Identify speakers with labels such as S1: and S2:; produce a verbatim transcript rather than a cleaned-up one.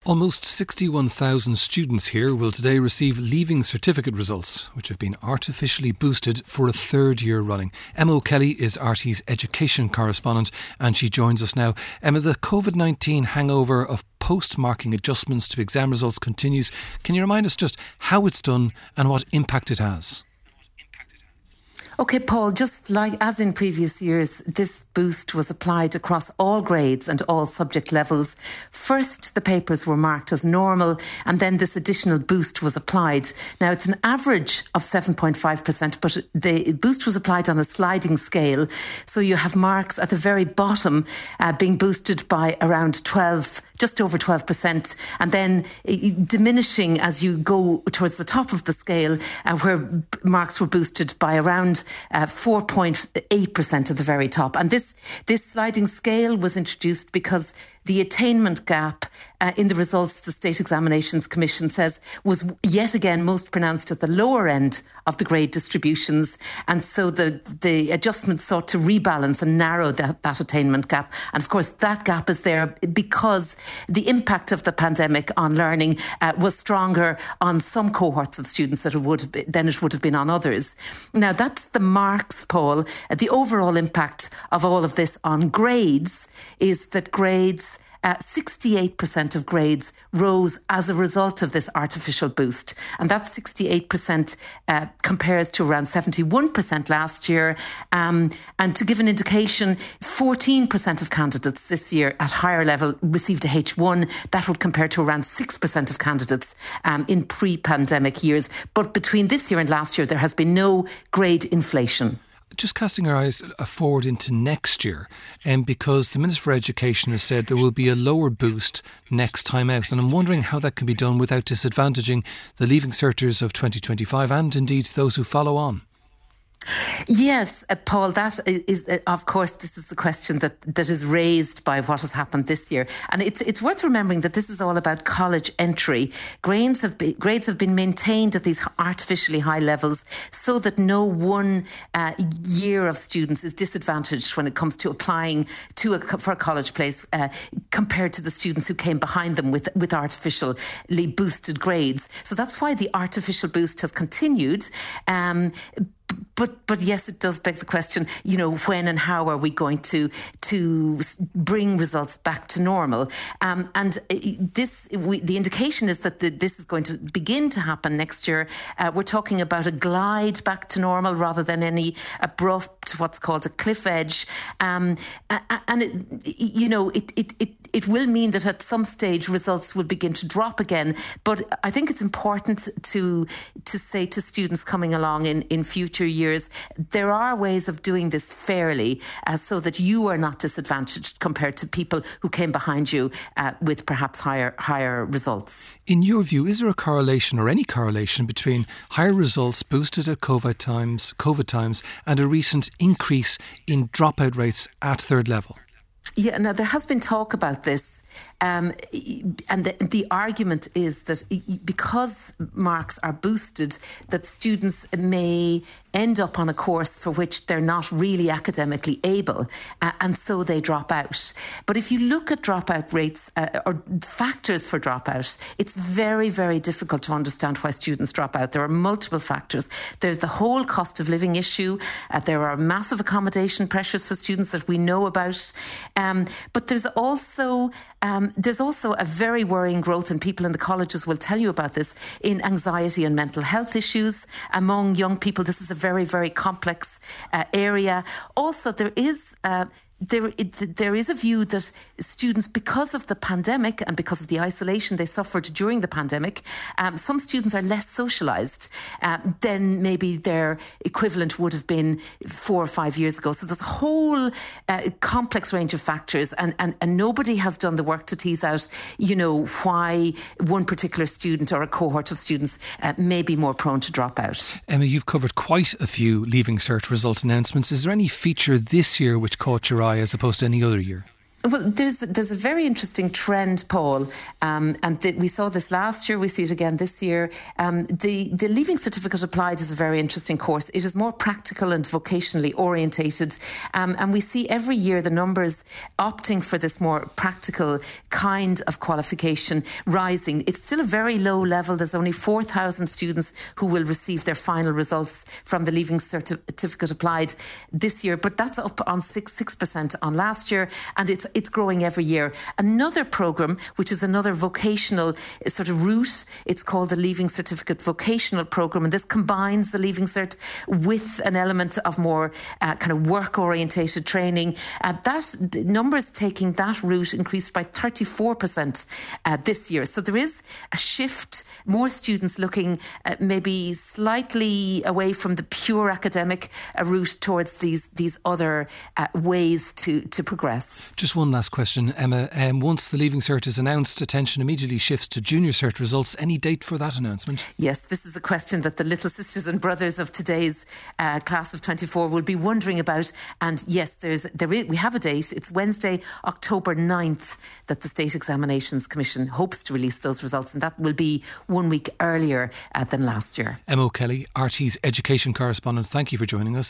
S1: Almost sixty-one thousand students here will today receive Leaving Certificate results, which have been artificially boosted for a third year running. Emma O'Kelly is R T É's education correspondent and she joins us now. Emma, the covid nineteen hangover of post-marking adjustments to exam results continues. Can you remind us just how it's done and what impact it has?
S2: OK, Paul, just like as in previous years, this boost was applied across all grades and all subject levels. First, the papers were marked as normal, and then this additional boost was applied. Now, it's an average of seven point five percent, but the boost was applied on a sliding scale. So you have marks at the very bottom uh, being boosted by around twelve just over twelve percent, and then diminishing as you go towards the top of the scale, uh, where marks were boosted by around uh, four point eight percent at the very top. And this, this sliding scale was introduced because the attainment gap uh, in the results the State Examinations Commission says was yet again most pronounced at the lower end of the grade distributions. And so the, the adjustment sought to rebalance and narrow that, that attainment gap. And of course, that gap is there because the impact of the pandemic on learning uh, was stronger on some cohorts of students that it would have been, than it would have been on others. Now, that's the marks, Paul. Uh, the overall impact of all of this on grades is that grades Uh, sixty-eight percent of grades rose as a result of this artificial boost. And that sixty-eight percent uh, compares to around seventy-one percent last year. Um, and to give an indication, fourteen percent of candidates this year at higher level received a H one. That would compare to around six percent of candidates um, in pre-pandemic years. But between this year and last year, there has been no grade inflation.
S1: Just casting our eyes forward into next year, and um, because the Minister for Education has said there will be a lower boost next time out, and I'm wondering how that can be done without disadvantaging the Leaving Certers of twenty twenty-five and indeed those who follow on.
S2: Yes, uh, Paul, that is, uh, of course, this is the question that, that is raised by what has happened this year. And it's it's worth remembering that this is all about college entry. Grades have been, grades have been maintained at these artificially high levels so that no one uh, year of students is disadvantaged when it comes to applying to a, for a college place uh, compared to the students who came behind them with, with artificially boosted grades. So that's why the artificial boost has continued. Um, But but yes, it does beg the question, you know, when and how are we going to to bring results back to normal? Um, and this, we, the indication is that the, this is going to begin to happen next year. Uh, we're talking about a glide back to normal rather than any abrupt, what's called a cliff edge. Um, and, it, you know, it, it, it, it will mean that at some stage results will begin to drop again. But I think it's important to to say to students coming along in, in future years, there are ways of doing this fairly uh, so that you are not disadvantaged compared to people who came behind you uh, with perhaps higher higher results.
S1: In your view, is there a correlation or any correlation between higher results boosted at COVID times, COVID times and a recent increase in dropout rates at third level?
S2: Yeah, now there has been talk about this. Um, and the, the argument is that because marks are boosted, that students may end up on a course for which they're not really academically able, uh, and so they drop out. But if you look at dropout rates uh, or factors for dropout, it's very, very difficult to understand why students drop out. There are multiple factors. There's the whole cost of living issue. Uh, there are massive accommodation pressures for students that we know about. Um, but there's also Um, there's also a very worrying growth, and people in the colleges will tell you about this, in anxiety and mental health issues among young people. This is a very, very complex uh, area. Also, there is... Uh, There, it, there is a view that students, because of the pandemic and because of the isolation they suffered during the pandemic, um, some students are less socialised uh, than maybe their equivalent would have been four or five years ago. So there's a whole uh, complex range of factors, and, and, and nobody has done the work to tease out, you know, why one particular student or a cohort of students uh, may be more prone to drop out.
S1: Emma, you've covered quite a few Leaving Cert result announcements. Is there any feature this year which caught your eye as opposed to any other year?
S2: Well, there's there's a very interesting trend, Paul, um, and th- we saw this last year. We see it again this year. Um, the the Leaving Certificate Applied is a very interesting course. It is more practical and vocationally orientated, um, and we see every year the numbers opting for this more practical kind of qualification rising. It's still a very low level. There's only four thousand students who will receive their final results from the Leaving Certificate Applied this year, but that's up on six six percent on last year, and it's It's growing every year. Another programme, which is another vocational sort of route, it's called the Leaving Certificate Vocational Programme, and this combines the Leaving Cert with an element of more uh, kind of work-orientated training. Uh, that the numbers taking that route increased by thirty-four percent uh, this year. So there is a shift, more students looking uh, maybe slightly away from the pure academic uh, route towards these these other uh, ways to, to progress.
S1: Just one last question, Emma. Um, once the Leaving Cert is announced, attention immediately shifts to Junior Cert results. Any date for that announcement?
S2: Yes, this is a question that the little sisters and brothers of today's uh, class of twenty-four will be wondering about. And yes, there's there is, we have a date. It's Wednesday, October ninth, that the State Examinations Commission hopes to release those results, and that will be one week earlier uh, than last year.
S1: Emma O'Kelly, R T's education correspondent, thank you for joining us.